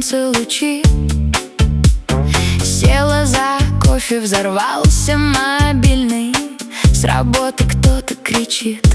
солнце лучи. Села за кофе, взорвался мобильный. С работы кто-то кричит.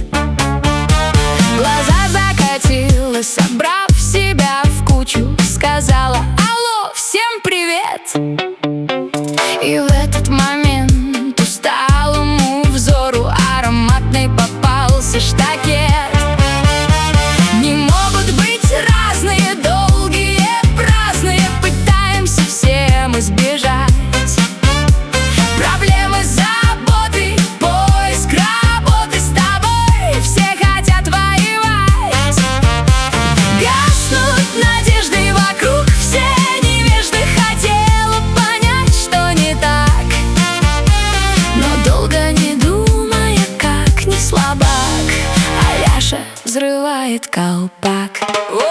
Глаза закатила, собрав себя в кучу, сказала: алло, всем привет! И в этот момент усталому взору ароматный попался штакет. Не могут быть разные, долгие, праздные, пытаемся всем избежать. Проблемы, заботы, поиск работы, с тобой все хотят воевать. Гаснут надежды вокруг, все невежды, хотела понять, что не так, но долго не думая, как не слабак, Аляша взрывает колпак.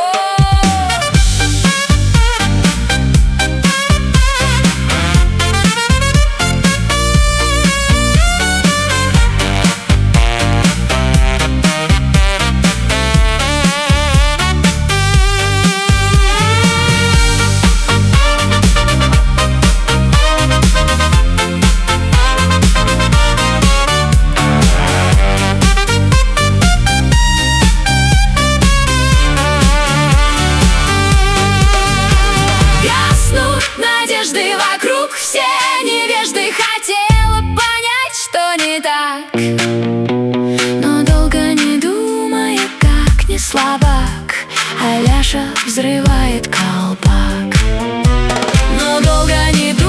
Надежды вокруг, все невежды, хотела понять, что не так, но долго не думая, как не слабак, Аляша взрывает колпак. Но долго не думая,